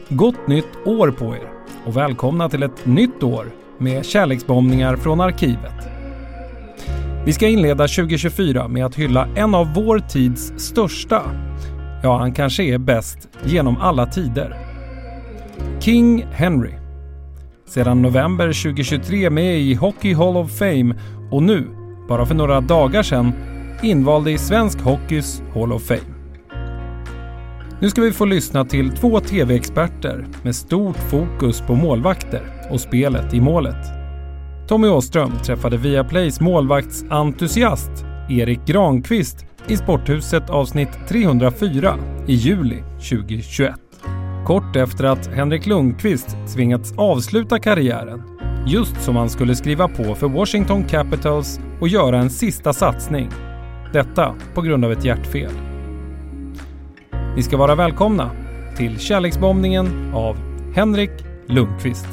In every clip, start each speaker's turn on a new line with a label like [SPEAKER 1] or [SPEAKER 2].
[SPEAKER 1] Gott nytt år på er och välkomna till ett nytt år med kärleksbombningar från arkivet. Vi ska inleda 2024 med att hylla en av vår tids största. Ja, han kanske är bäst genom alla tider. King Henry. Sedan november 2023 med i Hockey Hall of Fame och nu, bara för några dagar sedan, invald i svensk hockeys Hall of Fame. Nu ska vi få lyssna till 2 tv-experter med stort fokus på målvakter och spelet i målet. Tommy Åström träffade Viaplays målvaktsentusiast Erik Granqvist i Sporthuset avsnitt 304 i juli 2021. Kort efter att Henrik Lundqvist tvingats avsluta karriären, just som han skulle skriva på för Washington Capitals och göra en sista satsning. Detta på grund av ett hjärtfel. Ni ska vara välkomna till kärleksbombningen av Henrik Lundqvist.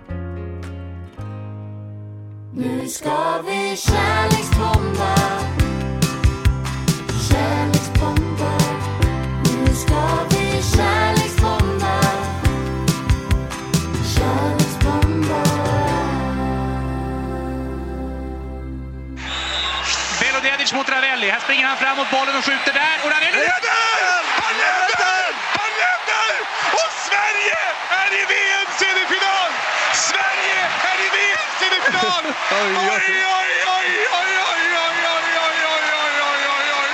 [SPEAKER 2] Nu ska vi kärleksbomba. Kärleksbomba. Nu ska vi kärleksbomba. Kärleksbomba.
[SPEAKER 3] Velodedic mot Ravelli. Här springer han fram mot bollen och skjuter där. Och Ravelli leder! Han leder! Han leder! Och Sverige är i VM-semifinal! Sverige är i VM-semifinal! Oj, oj, oj, oj, oj, oj, oj, oj, oj, oj, oj, oj, oj.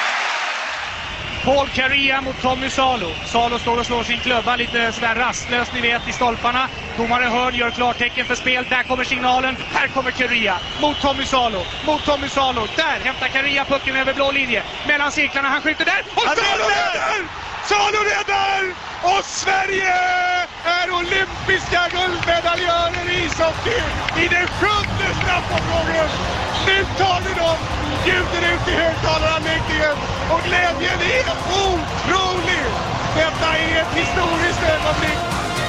[SPEAKER 3] Paul Kariya mot Tommy Salo. Salo står och slår sin klubba lite sådär rastlöst, ni vet, i stolparna. Domare Hörn gör klartecken för spel. Där kommer signalen. Här kommer Kariya mot Tommy Salo. Mot Tommy Salo. Där hämtar Kariya pucken över blå linje. Mellan cirklarna. Han skjuter där. Och Salo räddar! Salo räddar! Och Sverige är olympiska guldmedaljörer i ishockey i den 7:e straffomgången. Nu tar vi dem, bjuder ut i högtalaranläggningen och glädjen är otrolig. Detta är ett historiskt ögonblick.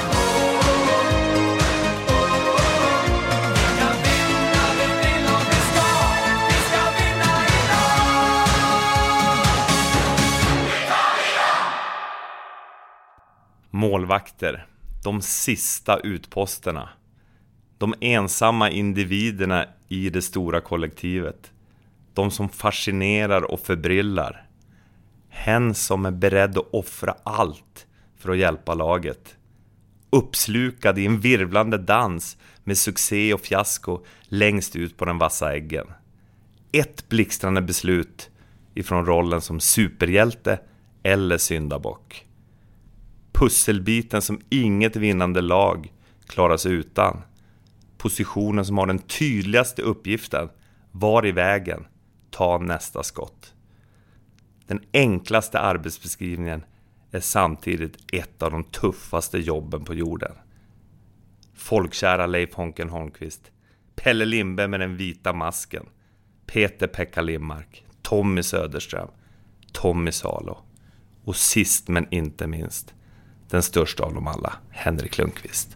[SPEAKER 4] Målvakter, de sista utposterna. De ensamma individerna i det stora kollektivet. De som fascinerar och förbryllar. Hen som är beredd att offra allt för att hjälpa laget. Uppslukad i en virvlande dans med succé och fiasko längst ut på den vassa äggen. Ett blixtrande beslut ifrån rollen som superhjälte eller syndabock. Pusselbiten som inget vinnande lag klarar sig utan. Positionen som har den tydligaste uppgiften. Var i vägen. Ta nästa skott. Den enklaste arbetsbeskrivningen är samtidigt ett av de tuffaste jobben på jorden. Folkkära Leif Honken Holmqvist. Pelle Lindberg med den vita masken. Peter Pekka Lindmark. Tommy Söderström. Tommy Salo. Och sist men inte minst, den största av dem alla, Henrik Lundqvist.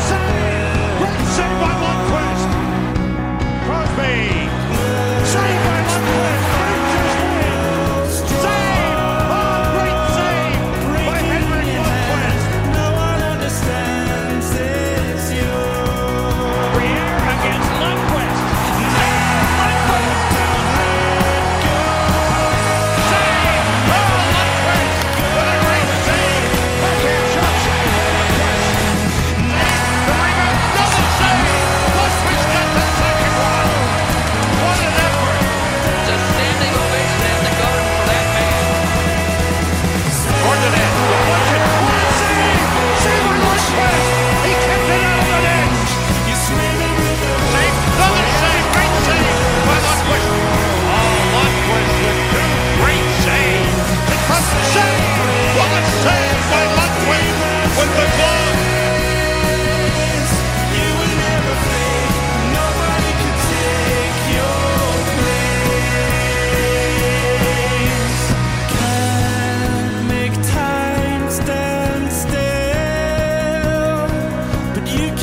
[SPEAKER 3] Save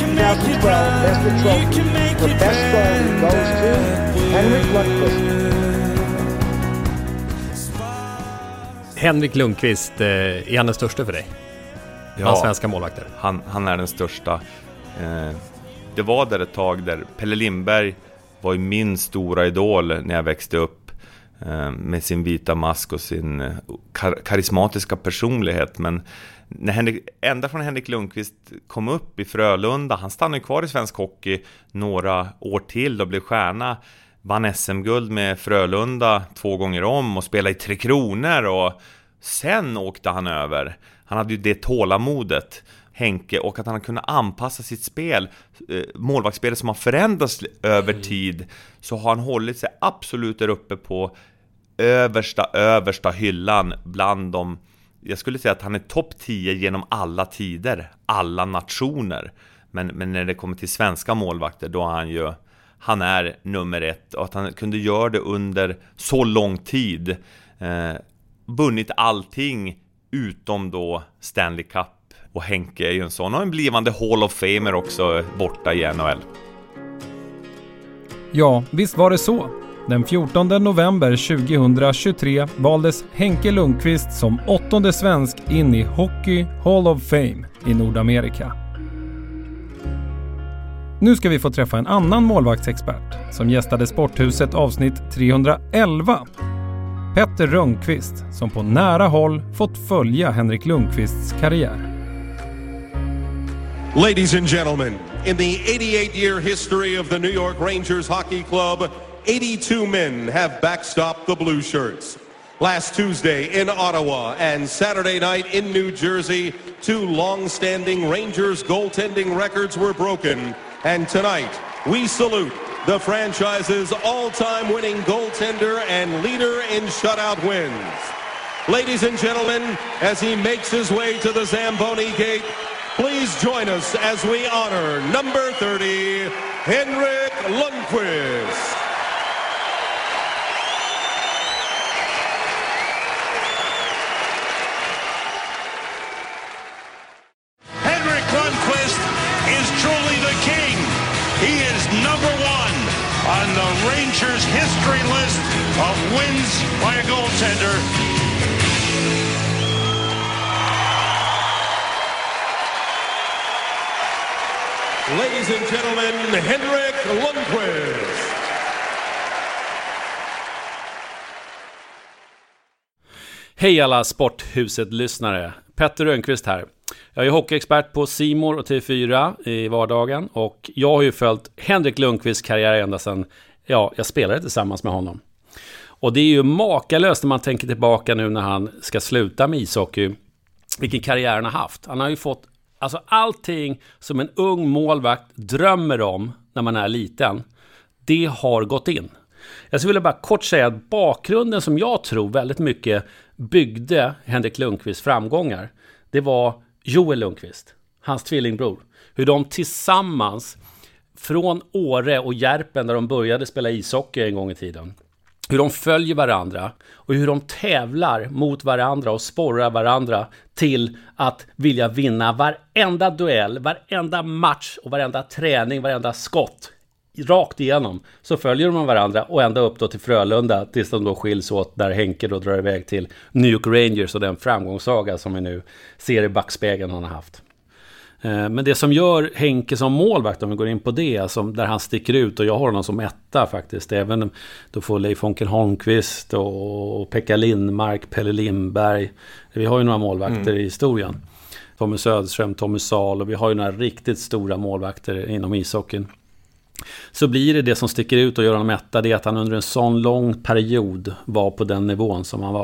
[SPEAKER 5] 2012 Best of Trophy for best goalie goes to Henrik Lundqvist.
[SPEAKER 6] Henrik Lundqvist, är han den största för dig? Ja, svenska målvakter.
[SPEAKER 4] Han är den största. Det var där ett tag där Pelle Lindberg var ju min stora idol när jag växte upp, med sin vita mask och sin karismatiska personlighet. Men ända från Henrik Lundqvist kom upp i Frölunda, han stannade kvar i svensk hockey några år till och blev stjärna. Vann SM-guld med Frölunda 2 gånger om och spelade i 3 Kronor, och sen åkte han över. Han hade ju det tålamodet, Henke, och att han kunde anpassa sitt spel, målvaktsspelet som har förändrats över tid, så har han hållit sig absolut där uppe på översta hyllan bland dem. Jag skulle säga att han är topp 10 genom alla tider, alla nationer. Men när det kommer till svenska målvakter, då är han är nummer 1, och att han kunde göra det under så lång tid, vunnit allting utom då Stanley Cup. Och Henke är ju en sån, och en blivande Hall of Famer också borta i NHL.
[SPEAKER 1] Ja, visst var det så. Den 14 november 2023 valdes Henke Lundqvist som 8:e svensk in i Hockey Hall of Fame i Nordamerika. Nu ska vi få träffa en annan målvaktsexpert som gästade Sporthuset avsnitt 311. Petter Rönnqvist, som på nära håll fått följa Henrik Lundqvists karriär.
[SPEAKER 7] Ladies and gentlemen, in the 88-year history of the New York Rangers Hockey Club, 82 men have backstopped the blue shirts. Last Tuesday in Ottawa and Saturday night in New Jersey, 2 long-standing Rangers goaltending records were broken. And tonight, we salute the franchise's all-time winning goaltender and leader in shutout wins. Ladies and gentlemen, as he makes his way to the Zamboni gate, please join us as we honor number 30, Henrik Lundqvist.
[SPEAKER 8] Henrik Lundqvist is truly the king. He is number 1 on the Rangers history list of wins by a goaltender.
[SPEAKER 7] Ladies and gentlemen, Henrik Lundqvist.
[SPEAKER 6] Hej alla Sporthuset-lyssnare. Petter Rönnqvist här. Jag är hockeyexpert på C More och TV4 i vardagen, och jag har ju följt Henrik Lundqvists karriär ända sedan jag spelade tillsammans med honom. Och det är ju makalöst när man tänker tillbaka nu när han ska sluta med ishockey, vilken karriär han har haft. Han har ju fått allting som en ung målvakt drömmer om när man är liten. Det har gått in. Jag skulle bara kort säga att bakgrunden som jag tror väldigt mycket byggde Henrik Lundqvists framgångar, det var Joel Lundqvist, hans tvillingbror. Hur de tillsammans från Åre och Järpen, där de började spela ishockey en gång i tiden, hur de följer varandra och hur de tävlar mot varandra och sporrar varandra till att vilja vinna varenda duell, varenda match och varenda träning, varenda skott. Rakt igenom så följer man varandra och ända upp då till Frölunda, tills de då skiljs åt, där Henke då drar iväg till New York Rangers och den framgångssaga som vi nu ser i backspegeln han har haft. Men det som gör Henke som målvakt, om vi går in på det, alltså där han sticker ut, och jag har honom som etta faktiskt, även då får Leif Onkel Holmqvist och Pekka Lindmark, Pelle Lindberg, vi har ju några målvakter i historien, Tommy Söderström, Tommy Sahl, och vi har ju några riktigt stora målvakter inom ishockeyn. Så blir det som sticker ut och gör honom etta, det är att han under en sån lång period var på den nivån som han var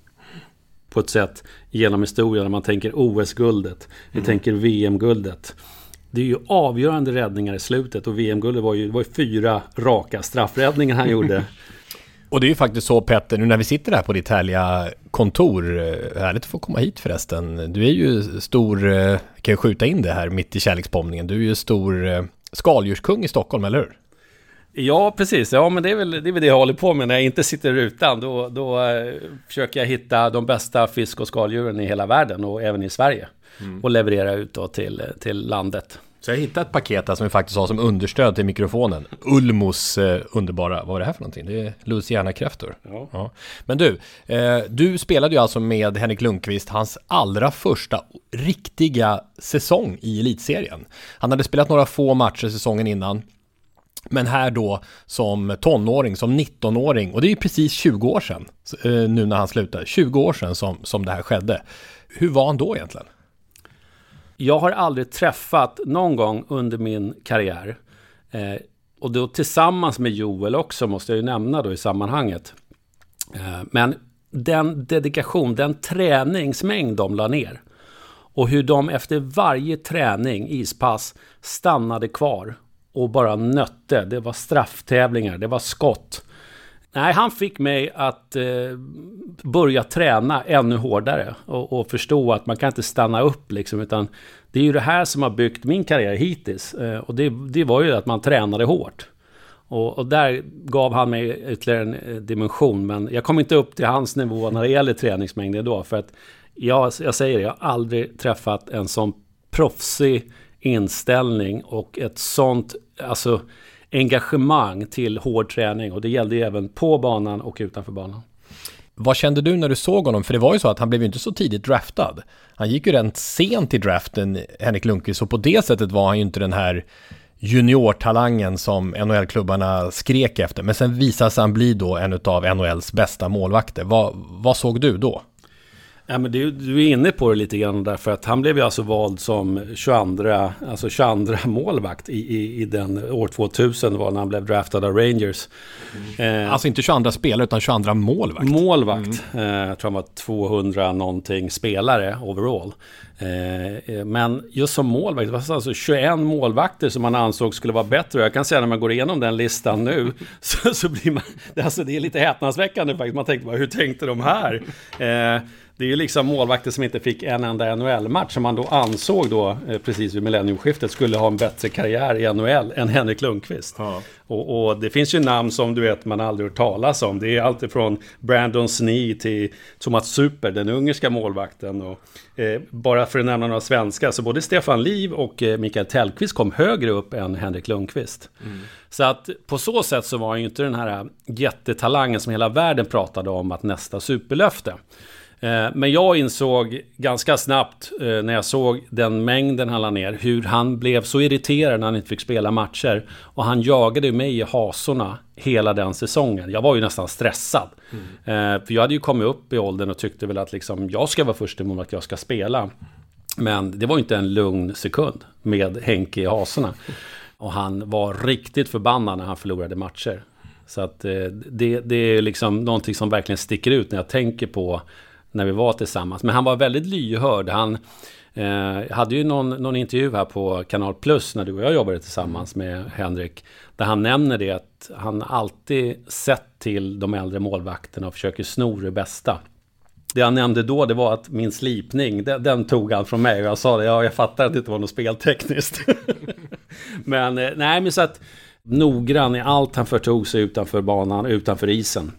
[SPEAKER 6] på ett sätt genom historien. När man tänker OS-guldet, vi tänker VM-guldet, det är ju avgörande räddningar i slutet, och VM-guldet var ju 4 raka straffräddningar han gjorde. Och det är ju faktiskt så, Petter, nu när vi sitter här på ditt härliga kontor, härligt att få komma hit förresten. Du är ju stor, kan jag skjuta in det här mitt i kärleksbombningen, du är ju stor skaldjurskung i Stockholm, eller hur? Ja, precis. Ja, men det är väl det jag håller på med när jag inte sitter utan. Då försöker jag hitta de bästa fisk- och skaldjuren i hela världen och även i Sverige. Och leverera ut då till landet.
[SPEAKER 9] Så jag hittade ett paket här som vi faktiskt har som understöd till mikrofonen. Ulmos underbara, vad var det här för någonting? Det är Louisiana-kräftor. Ja. Men du spelade ju alltså med Henrik Lundqvist hans allra första riktiga säsong i elitserien. Han hade spelat några få matcher säsongen innan. Men här då som tonåring, som 19-åring, och det är ju precis 20 år sedan nu när han slutade. 20 år sedan som det här skedde. Hur var han då egentligen?
[SPEAKER 6] Jag har aldrig träffat någon gång under min karriär, och då tillsammans med Joel också, måste jag ju nämna då i sammanhanget. Men den dedikation, den träningsmängd de la ner och hur de efter varje träning, ispass, stannade kvar och bara nötte. Det var strafftävlingar, det var skott. Nej, han fick mig att börja träna ännu hårdare och förstå att man kan inte stanna upp liksom, utan det är ju det här som har byggt min karriär hittills. Och det var ju att man tränade hårt. Och där gav han mig ytterligare en dimension, men jag kom inte upp till hans nivå när det gäller träningsmängder då, för att jag säger det, jag har aldrig träffat en sån proffsig inställning och ett sånt engagemang till hård träning, och det gällde även på banan och utanför banan.
[SPEAKER 9] Vad kände du när du såg honom? För det var ju så att han blev ju inte så tidigt draftad. Han gick ju rent sent i draften, Henrik Lundqvist, så på det sättet var han ju inte den här juniortalangen som NHL-klubbarna skrek efter. Men sen visade sig han bli då en av NHLs bästa målvakter. Vad såg du då?
[SPEAKER 6] Ja, men du är inne på det lite grann, därför att han blev ju alltså vald som 22 målvakt i den år 2000 var när han blev draftad av Rangers.
[SPEAKER 9] Alltså inte 22 spelare utan 22 målvakt.
[SPEAKER 6] Jag tror han var 200 någonting spelare overall. Men just som målvakt, det var alltså 21 målvakter som man ansåg skulle vara bättre. Jag kan säga när man går igenom den listan nu så blir man, det är lite häpnadsväckande faktiskt. Man tänkte bara, hur tänkte de här? Det är ju liksom målvakter som inte fick en enda NHL-match som man då ansåg då precis vid millenniumskiftet skulle ha en bättre karriär i NHL än Henrik Lundqvist. Ja. Och det finns ju namn som du vet man aldrig hört talas om. Det är allt ifrån Brandon Snee till Thomas Super, den ungerska målvakten. Och, bara för att nämna några svenska, så både Stefan Liv och Mikael Tellqvist kom högre upp än Henrik Lundqvist. Så att på så sätt så var ju inte den här jättetalangen som hela världen pratade om att nästa superlöfte. Men jag insåg ganska snabbt när jag såg den mängden han la ner hur han blev så irriterad när han inte fick spela matcher, och han jagade mig i hasorna hela den säsongen. Jag var ju nästan stressad för jag hade ju kommit upp i åldern och tyckte väl att liksom, jag ska vara först emot att jag ska spela, men det var inte en lugn sekund med Henke i hasorna, och han var riktigt förbannad när han förlorade matcher. Så att det är liksom någonting som verkligen sticker ut när jag tänker på när vi var tillsammans. Men han var väldigt lyhörd. Han hade ju någon intervju här på Kanal Plus när du och jag jobbade tillsammans med Henrik, där han nämner det att han alltid sett till de äldre målvakterna och försöker sno det bästa. Det han nämnde då, det var att min slipning, den tog han från mig, och jag sa det, jag fattar att det inte var något speltekniskt. men så att noggrann i allt han förtog sig utanför banan, utanför isen.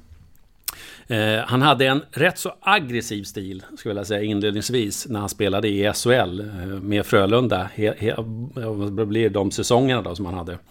[SPEAKER 6] Han hade en rätt så aggressiv stil, skulle jag vilja säga, inledningsvis när han spelade i SHL med Frölunda. Det blir de säsongerna då som han hade.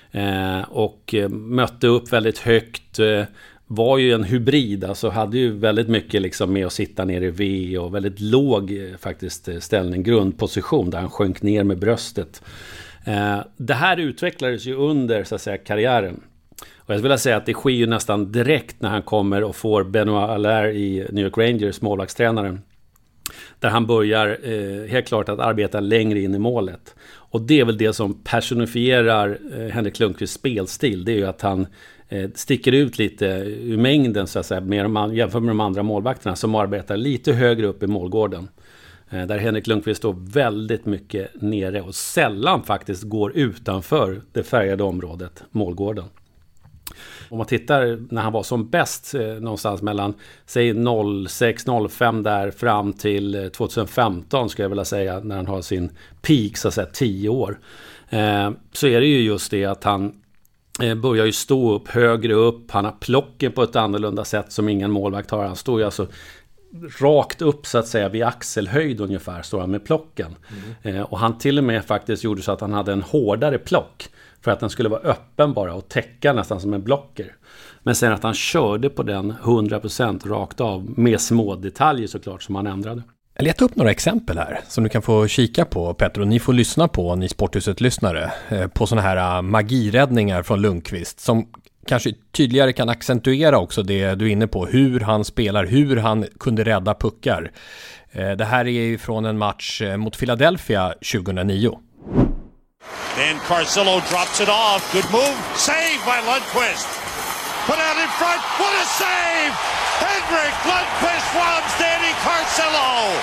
[SPEAKER 6] Och mötte upp väldigt högt, var ju en hybrid, alltså hade ju väldigt mycket liksom med att sitta ner i V och väldigt låg faktiskt ställning, grundposition där han sjönk ner med bröstet. Det här utvecklades ju under så att säga karriären. Och jag vill säga att det sker ju nästan direkt när han kommer och får Benoit Allaire i New York Rangers, målvaktstränaren. Där han börjar helt klart att arbeta längre in i målet. Och det är väl det som personifierar Henrik Lundqvists spelstil. Det är ju att han sticker ut lite ur mängden så att säga, jämfört med de andra målvakterna som arbetar lite högre upp i målgården. Där Henrik Lundqvist står väldigt mycket nere och sällan faktiskt går utanför det färgade området, målgården. Om man tittar när han var som bäst någonstans mellan säg 06-05 där fram till 2015 skulle jag vilja säga, när han har sin peak så att säga 10 år, så är det ju just det att han börjar ju stå upp högre upp, han har plocken på ett annorlunda sätt som ingen målvakt har. Han står ju alltså rakt upp så att säga vid axelhöjd ungefär står han med plocken. Och han till och med faktiskt gjorde så att han hade en hårdare plock för att den skulle vara öppen bara och täcka nästan som en blocker. Men sen att han körde på den 100% rakt av med små detaljer såklart som han ändrade.
[SPEAKER 9] Jag letar upp några exempel här som du kan få kika på, Petter, och ni får lyssna på, ni Sporthuset-lyssnare, på såna här magiräddningar från Lundqvist som kanske tydligare kan accentuera också det du är inne på, hur han spelar, hur han kunde rädda puckar. Det här är ju från en match mot Philadelphia 2009.
[SPEAKER 8] And Carcillo drops it off. Good move. Save by Lundqvist. Put out in front. What a save! Henrik Lundqvist robs Danny Carcillo.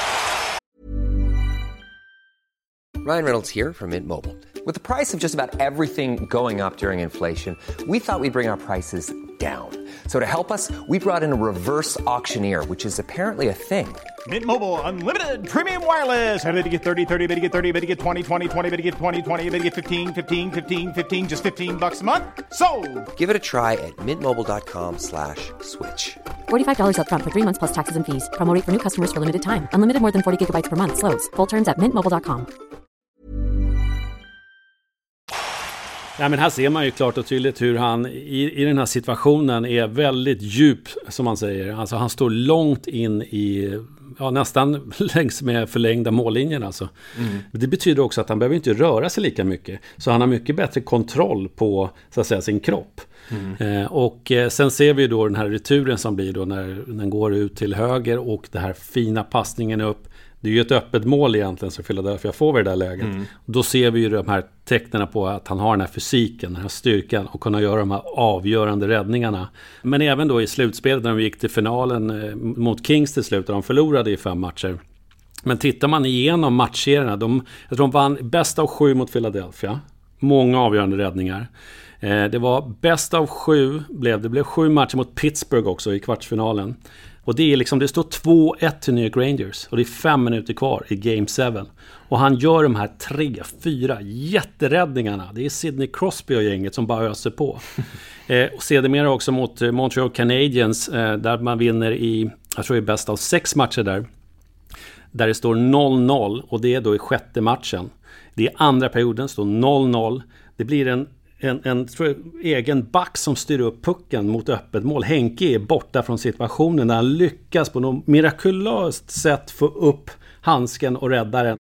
[SPEAKER 10] Ryan Reynolds here from Mint Mobile. With the price of just about everything going up during inflation, we thought we'd bring our prices down. So to help us, we brought in a reverse auctioneer, which is apparently a thing.
[SPEAKER 11] Mint Mobile Unlimited Premium Wireless. How to get 30, 30, how to get 30, how to get 20, 20, 20, how to get 20, 20, how to get 15, 15, 15, 15, just $15 a month? Sold!
[SPEAKER 10] Give it a try at mintmobile.com/switch.
[SPEAKER 12] $45 up front for 3 months plus taxes and fees. Promo rate for new customers for limited time. Unlimited more than 40 gigabytes per month. Slows full terms at mintmobile.com.
[SPEAKER 6] Ja, men här ser man ju klart och tydligt hur han i den här situationen är väldigt djup, som man säger. Alltså han står långt in i, nästan längs med förlängda mållinjen alltså. Det betyder också att han behöver inte röra sig lika mycket. Så han har mycket bättre kontroll på, så att säga, sin kropp. Och sen ser vi då den här returen som blir då när den går ut till höger och det här fina passningen upp. Det är ju ett öppet mål egentligen så Philadelphia får vi det där läget. Då ser vi ju de här tecknen på att han har den här fysiken, den här styrkan och kunna göra de här avgörande räddningarna. Men även då i slutspelet när de gick till finalen mot Kings till slut och de förlorade i 5 matcher. Men tittar man igenom matcherna, jag tror de vann bäst av 7 mot Philadelphia. Många avgörande räddningar. Det var bäst av 7 det blev 7 matcher mot Pittsburgh också i kvartsfinalen. Och det är liksom, det står 2-1 till New York Rangers och det är 5 minuter kvar i Game 7. Och han gör de här 3-4 jätteräddningarna. Det är Sidney Crosby och gänget som bara öser på. Och sedermera också mot Montreal Canadiens där man vinner i, jag tror det är bäst av 6 matcher där det står 0-0 och det är då i 6:e matchen. Det är andra perioden, står 0-0. Det blir en tror jag, egen back som styr upp pucken mot öppet mål. Henke är borta från situationen där han lyckas på något mirakulöst sätt få upp handsken och rädda den.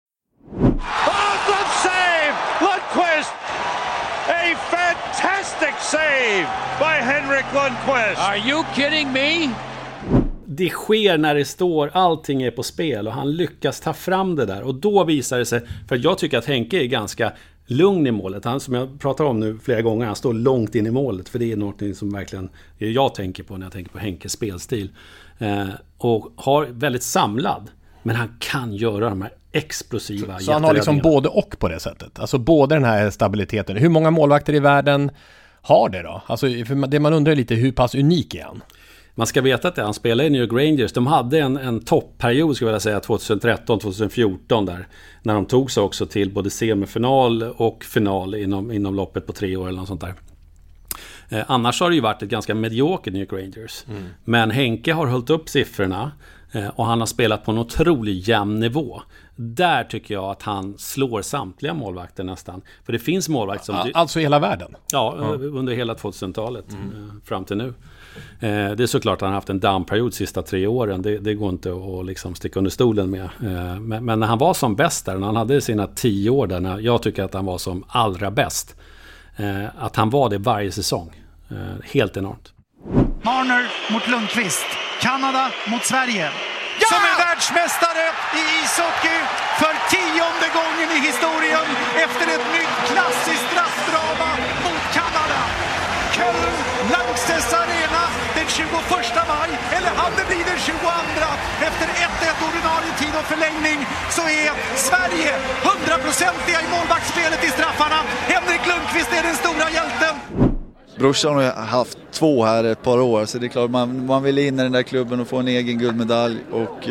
[SPEAKER 8] Good save! Lundqvist! A fantastic save by Henrik Lundqvist!
[SPEAKER 3] Are you kidding me?
[SPEAKER 6] Det sker när det står, allting är på spel och han lyckas ta fram det där. Och då visar det sig, för jag tycker att Henke är ganska lugn i målet. Han, som jag pratar om nu flera gånger, han står långt in i målet. För det är något som verkligen jag tänker på när jag tänker på Henkes spelstil. Och har väldigt samlad. Men han kan göra de här explosiva.
[SPEAKER 9] Så han har liksom både och på det sättet. Alltså både den här stabiliteten. Hur många målvakter i världen har det då? Alltså för det man undrar lite, hur pass unik är han?
[SPEAKER 6] Man ska veta att han spelade i New York Rangers. De hade en toppperiod, ska jag vilja säga, 2013-2014 där. När de tog sig också till både semifinal och final inom loppet på 3 år eller något sånt där. Annars har det ju varit ett ganska mediokert New York Rangers. Men Henke har hållit upp siffrorna och han har spelat på en otroligt jämn nivå. Där tycker jag att han slår samtliga målvakter nästan. För det finns målvakter som...
[SPEAKER 9] Alltså i hela världen?
[SPEAKER 6] Ja, under hela 2000-talet fram till nu. Det är såklart att han har haft en downperiod de sista 3 åren. Det går inte att liksom sticka under stolen med. Men när han var som bäst där, när han hade sina 10 år där, när jag tycker att han var som allra bäst. Att han var det varje säsong. Helt enormt.
[SPEAKER 3] Marner mot Lundqvist. Kanada mot Sverige. Som är världsmästare i ishockey för 10:e gången i historien efter ett nytt klassiskt straffdrama mot Kanada. Köln, Lanxess Arena den 21 maj, eller hade det blivit den 22. Efter 1-1 ordinarie tid och förlängning så är Sverige 100-procentiga i målvaktsspelet i straffarna. Henrik Lundqvist är den stora hjälten.
[SPEAKER 13] Brorsan har haft 2 här ett par år, så det är klart man vill in i den där klubben och få en egen guldmedalj. Och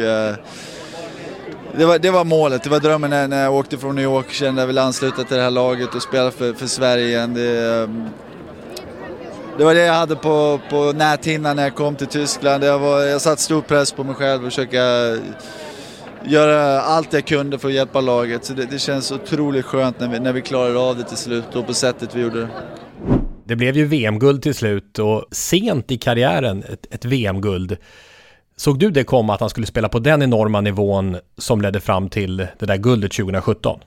[SPEAKER 13] det var målet, det var drömmen när jag åkte från New York. Kände jag ville ansluta till det här laget och spela för Sverige igen. det var det jag hade på näthinnan när jag kom till Tyskland. Jag satt stor press på mig själv och försöka göra allt jag kunde för att hjälpa laget. Så det känns otroligt skönt när vi klarade av det till slut och på sättet vi gjorde det.
[SPEAKER 9] Det blev ju VM-guld till slut och sent i karriären ett VM-guld. Såg du det komma att han skulle spela på den enorma nivån som ledde fram till det där guldet 2017?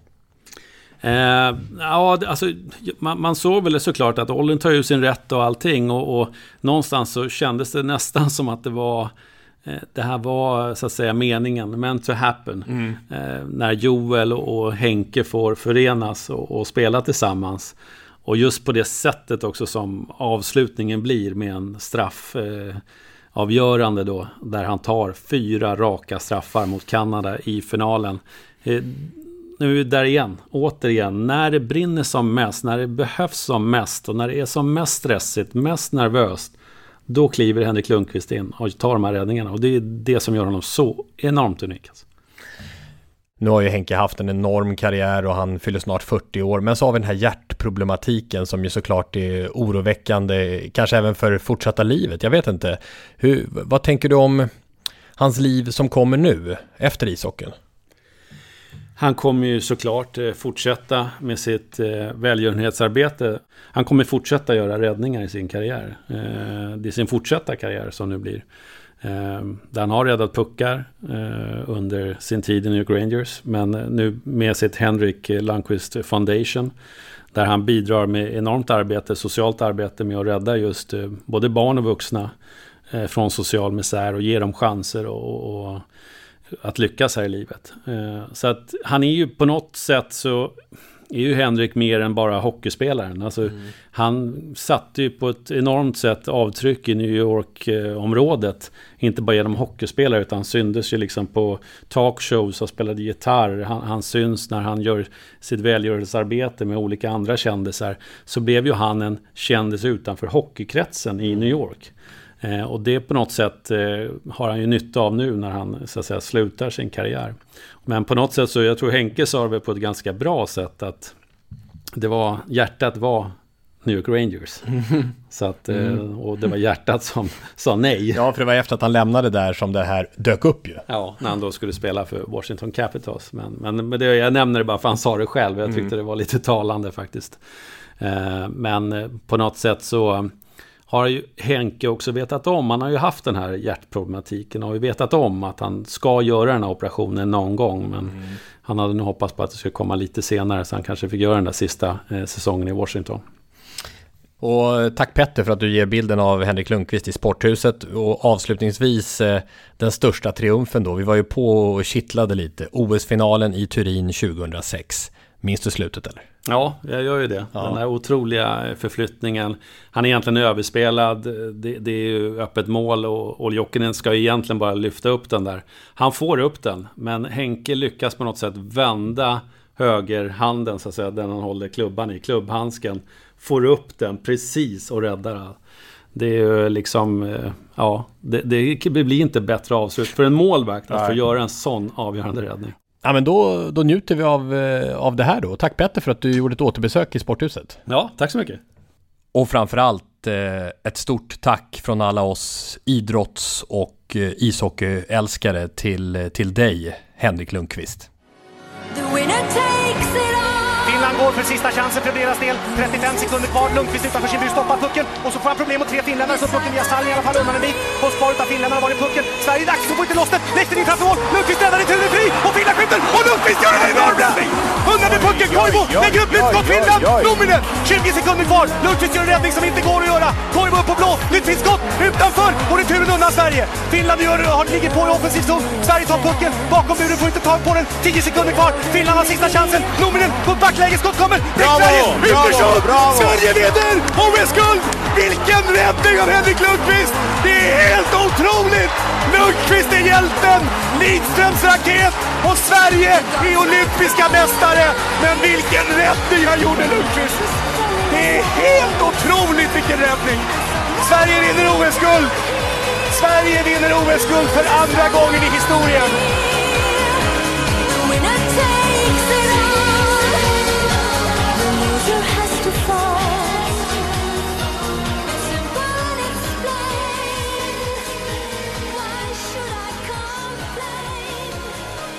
[SPEAKER 6] Ja, alltså man såg väl såklart att Olin tar ju sin rätt och allting och någonstans så kändes det nästan som att det här var så att säga meningen, meant to happen. När Joel och Henke får förenas och spela tillsammans. Och just på det sättet också som avslutningen blir med en straff avgörande då, där han tar 4 raka straffar mot Kanada i finalen. Nu är där igen, återigen, när det brinner som mest, när det behövs som mest och när det är som mest stressigt, mest nervöst, då kliver Henrik Lundqvist in och tar de här räddningarna. Och det är det som gör honom så enormt unik. Alltså.
[SPEAKER 9] Nu har ju Henke haft en enorm karriär och han fyller snart 40 år. Men så har vi den här hjärtproblematiken som ju såklart är oroväckande, kanske även för fortsatta livet. Jag vet inte. Vad tänker du om hans liv som kommer nu efter ishockeyn?
[SPEAKER 6] Han kommer ju såklart fortsätta med sitt välgörenhetsarbete. Han kommer fortsätta göra räddningar i sin karriär. Det är sin fortsatta karriär som nu blir. Där han har räddat puckar under sin tid i New York Rangers. Men nu med sitt Henrik Lundqvist Foundation. Där han bidrar med enormt arbete, socialt arbete med att rädda just både barn och vuxna från social misär och ge dem chanser och att lyckas här i livet. Så att han är ju på något sätt så är ju Henrik mer än bara hockeyspelaren. Alltså, han satte ju på ett enormt sätt avtryck i New York-området. Inte bara genom hockeyspelare utan syndes ju liksom på talkshows och spelade gitarr. Han syns när han gör sitt välgörelsearbete med olika andra kändisar. Så blev ju han en kändis utanför hockeykretsen i New York. Och det på något sätt har han ju nytta av nu när han så att säga slutar sin karriär. Men på något sätt så jag tror Henke sa det på ett ganska bra sätt att hjärtat var New York Rangers. Så att, och det var hjärtat som sa nej.
[SPEAKER 9] Ja, för det var efter att han lämnade där som det här dök upp ju.
[SPEAKER 6] Ja, när han då skulle spela för Washington Capitals. Men det, jag nämner det bara för han sa det själv. Jag tyckte det var lite talande faktiskt. Men på något sätt så har ju Henke också vetat om, han har ju haft den här hjärtproblematiken och har ju vetat om att han ska göra den här operationen någon gång, men han hade nog hoppats på att det skulle komma lite senare så han kanske fick göra den där sista säsongen i Washington.
[SPEAKER 9] Och tack Petter för att du ger bilden av Henrik Lundqvist i Sporthuset och avslutningsvis den största triumfen då, vi var ju på och kittlade lite, OS-finalen i Turin 2006. Minns du slutet eller?
[SPEAKER 6] Ja, jag gör ju det. Ja. Den här otroliga förflyttningen. Han är egentligen överspelad. Det är ju öppet mål och Jokinen ska egentligen bara lyfta upp den där. Han får upp den, men Henke lyckas på något sätt vända högerhanden så att säga, den han håller klubban i, klubbhandsken. Får upp den precis och räddar den. Det är ju liksom, ja, det blir inte bättre avslut för en målvakt att få göra en sån avgörande räddning.
[SPEAKER 9] Ja, men då njuter vi av det här då. Tack Petter för att du gjorde ett återbesök i Sporthuset.
[SPEAKER 6] Ja, tack så mycket.
[SPEAKER 9] Och framförallt ett stort tack från alla oss idrotts- och ishockeyälskare till dig, Henrik Lundqvist.
[SPEAKER 3] Finland går för sista chansen för deras del. 35 sekunder kvar. Lundqvist utanför sin bur stoppar pucken. Och så får han problem mot 3 finländare. Så pucken via Stalin i alla fall undan en bit. Hålls kvar utav finländarna var det pucken. Sverige dags, så får inte loss den. Näkter in framför mål. Lundqvist räddar returen fri. Och Finland skjuter. Och Lundqvist gör en enorm räddning. Undan med pucken. Koivu lägger upp lyftskott. Finland. Nominen. 20 sekunder kvar. Lundqvist gör en räddning som inte går att göra. Koivu upp på blå. Nytt skott. Utanför. Och returen undan Sverige. Finland ligger på i offensiv zon. Sverige tar pucken. Bakom buren får inte tag på den. 10 sekunder kvar. Finland har sista chansen. Nominen på backläge. Skott kommer. Bravo! Sverige leder! OS-guld! Vilken räddning av Henrik Lundqvist! Det är helt otroligt! Lundqvist är hjälten! Lidströms raket! Och Sverige är olympiska mästare! Men vilken räddning han gjorde, Lundqvist! Det är helt otroligt vilken räddning! Sverige vinner OS-guld! Sverige vinner OS-guld för andra gången i historien!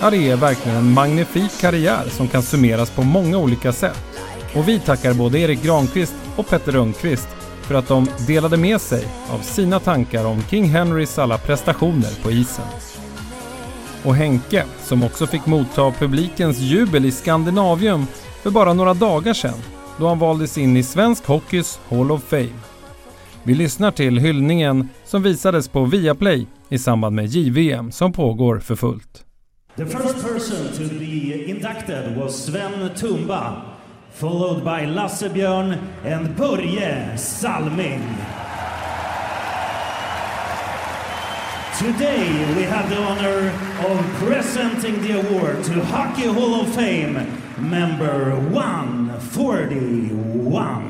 [SPEAKER 1] Ja, det är verkligen en magnifik karriär som kan summeras på många olika sätt. Och vi tackar både Erik Granqvist och Petter Rönnqvist för att de delade med sig av sina tankar om King Henrys alla prestationer på isen. Och Henke, som också fick motta publikens jubel i Skandinavium för bara några dagar sedan, då han valdes in i svensk hockeys Hall of Fame. Vi lyssnar till hyllningen som visades på Viaplay i samband med JVM som pågår för fullt.
[SPEAKER 14] The first person to be inducted was Sven Tumba, followed by Lasse Björn and Börje Salming. Today we have the honor of presenting the award to Hockey Hall of Fame member 141.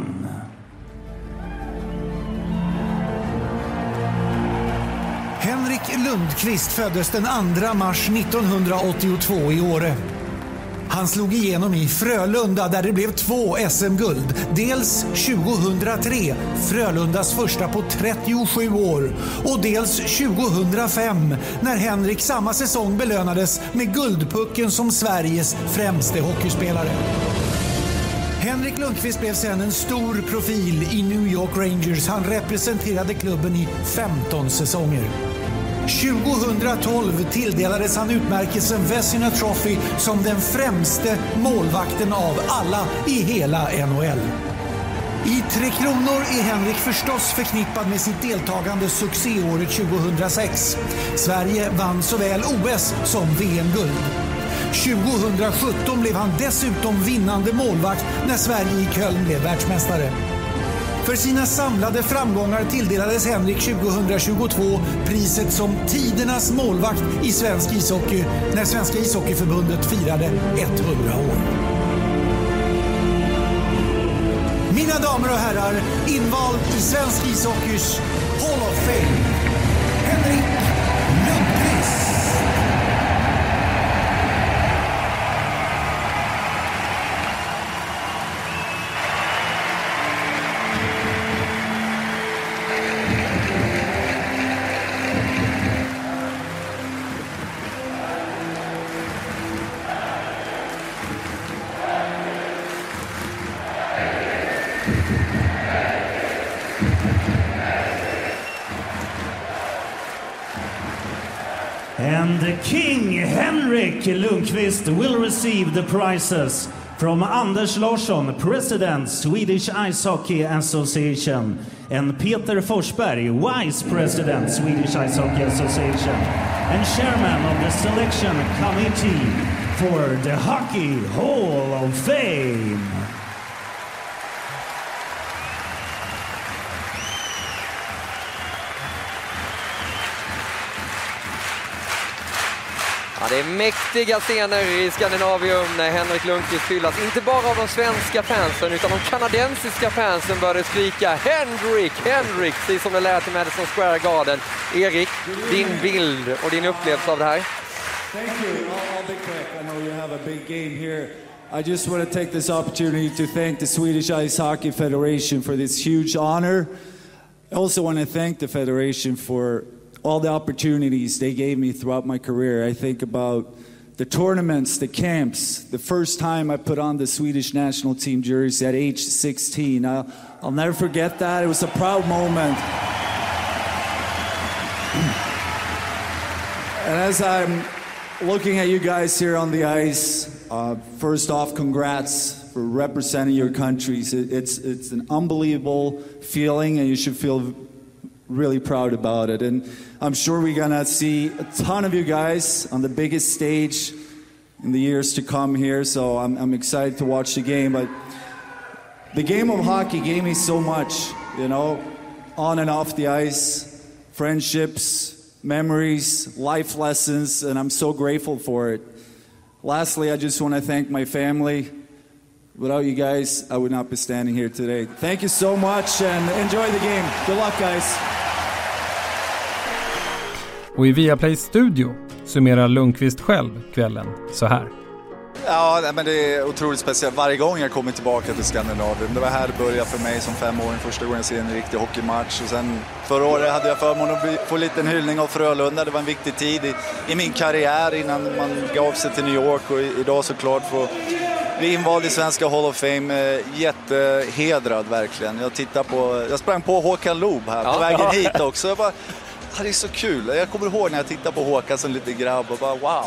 [SPEAKER 15] Henrik Lundqvist föddes den 2 mars 1982 i Åre. Han slog igenom i Frölunda där det blev 2 SM-guld. Dels 2003, Frölundas första på 37 år. Och dels 2005 när Henrik samma säsong belönades med Guldpucken som Sveriges främste hockeyspelare. Henrik Lundqvist blev sedan en stor profil i New York Rangers. Han representerade klubben i 15 säsonger. 2012 tilldelades han utmärkelsen Vezina Trophy som den främste målvakten av alla i hela NHL. I Tre Kronor är Henrik förstås förknippad med sitt deltagande succéåret 2006. Sverige vann såväl OS som VM-guld. 2017 blev han dessutom vinnande målvakt när Sverige i Köln blev världsmästare. För sina samlade framgångar tilldelades Henrik 2022 priset som tidernas målvakt i svensk ishockey när Svenska ishockeyförbundet firade 100 år. Mina damer och herrar, invald i svensk ishockeys Hall of Fame, Henrik Lundqvist.
[SPEAKER 14] And King Henrik Lundqvist will receive the prizes from Anders Larsson, President, Swedish Ice Hockey Association, and Peter Forsberg, Vice President, Swedish Ice Hockey Association, and Chairman of the Selection Committee for the Hockey Hall of Fame.
[SPEAKER 10] Ja, det är mäktiga scener i Skandinavium när Henrik Lundqvist hyllas. Inte bara av de svenska fansen utan de kanadensiska fansen började skrika Henrik, Henrik, precis som det lät i Madison Square Garden. Erik, din bild och din upplevelse av det här?
[SPEAKER 16] Thank you. I'll be quick. I know you have a big game here. I just want to take this opportunity to thank the Swedish Ice Hockey Federation for this huge honor. I also want to thank the Federation for all the opportunities they gave me throughout my career. I think about the tournaments, the camps, the first time I put on the Swedish national team jersey at age 16. I'll never forget that. It was a proud moment. And as I'm looking at you guys here on the ice, first off, congrats for representing your countries. It's an unbelievable feeling, and you should feel really proud about it. And I'm sure we're gonna see a ton of you guys on the biggest stage in the years to come here, so I'm excited to watch the game. But the game of hockey gave me so much, you know, on and off the ice, friendships, memories, life lessons, and I'm so grateful for it. Lastly, I just want to thank my family. Without you guys, I would not be standing here today. Thank you so much and enjoy the game. Good luck, guys.
[SPEAKER 1] Och i Viaplay studio summerar Lundqvist själv kvällen så här.
[SPEAKER 13] Ja, men det är otroligt speciellt. Varje gång jag kommer tillbaka till Skandinavien. Det var här det började för mig som 5-åring. Första gången jag ser en riktig hockeymatch. Och sen förra året hade jag förmånen att få en liten hyllning av Frölunda. Det var en viktig tid i min karriär innan man gav sig till New York. Och idag såklart få bli invald i svenska Hall of Fame. Jättehedrad verkligen. Jag sprang på Håkan Loob här på vägen hit också. Jag bara, det är så kul. Jag kommer ihåg när jag tittade på Håkan som lite grabb och bara wow.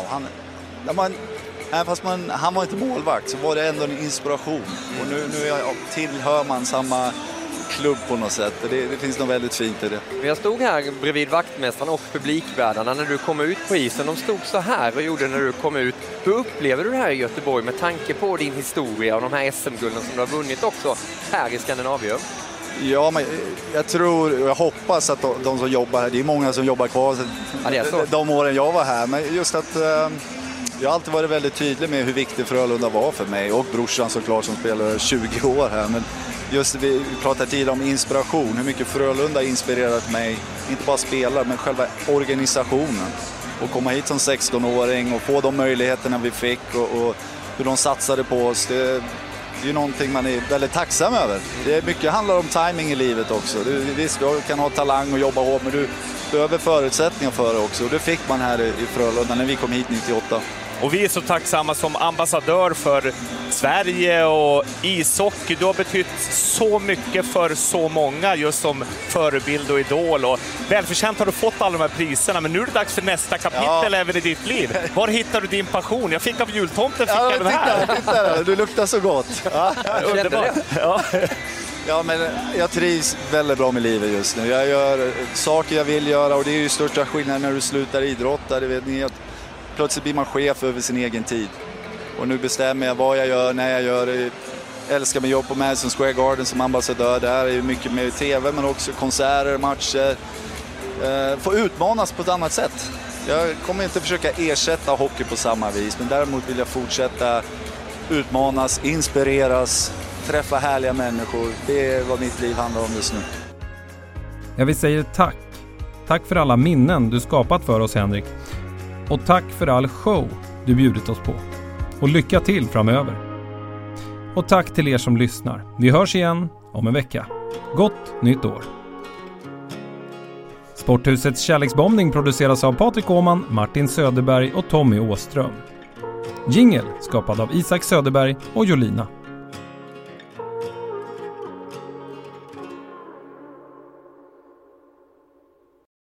[SPEAKER 13] Även fast han var inte målvakt så var det ändå en inspiration. Och nu tillhör man samma klubb på något sätt. Det finns något väldigt fint i det.
[SPEAKER 17] Jag stod här bredvid vaktmästarna och publikvärdarna när du kom ut på isen. De stod så här och gjorde när du kom ut. Hur upplever du det här i Göteborg med tanke på din historia och de här SM-gulden som du har vunnit också här i Skandinavien?
[SPEAKER 13] Ja, men jag tror och jag hoppas att de som jobbar här, det är många som jobbar kvar de åren jag var här. Men just att jag har alltid varit väldigt tydlig med hur viktig Frölunda var för mig och brorsan såklart som spelar 20 år här. Men just vi pratade tidigare om inspiration, hur mycket Frölunda inspirerat mig, inte bara spelare men själva organisationen. Och komma hit som 16-åring och få de möjligheterna vi fick och hur de satsade på oss. Det är ju någonting man är väldigt tacksam över. Det är mycket handlar om timing i livet också. Visst, du kan ha talang och jobba hårt men du behöver förutsättningar för det också. Och det fick man här i Frölunda när vi kom hit 98.
[SPEAKER 18] Och vi är så tacksamma som ambassadör för Sverige och ishockey. Du har betytt så mycket för så många just som förebild och idol. Och välförtjänt har du fått alla de här priserna, men nu är det dags för nästa kapitel även i ditt liv. Var hittar du din passion? Jag fick av jultomten, fick jag den här.
[SPEAKER 13] Titta, du luktar så gott. Ja.
[SPEAKER 18] Underbart. Ja.
[SPEAKER 13] Ja, men jag trivs väldigt bra med livet just nu. Jag gör saker jag vill göra och det är ju största skillnaden när du slutar idrotta. Det vet ni att plötsligt blir man chef över sin egen tid. Och nu bestämmer jag vad jag gör, när jag gör det. Jag älskar min jobb på Madison Square Garden som ambassadör. Det här är mycket med tv men också konserter, matcher. Få utmanas på ett annat sätt. Jag kommer inte försöka ersätta hockey på samma vis. Men däremot vill jag fortsätta utmanas, inspireras, träffa härliga människor. Det är vad mitt liv handlar om just nu.
[SPEAKER 1] Jag vill säga tack. Tack för alla minnen du skapat för oss, Henrik. Och tack för all show du bjudit oss på. Och lycka till framöver. Och tack till er som lyssnar. Vi hörs igen om en vecka. Gott nytt år. Sporthusets kärleksbombning produceras av Patrik Åhman, Martin Söderberg och Tommy Åström. Jingle skapad av Isak Söderberg och Jolina.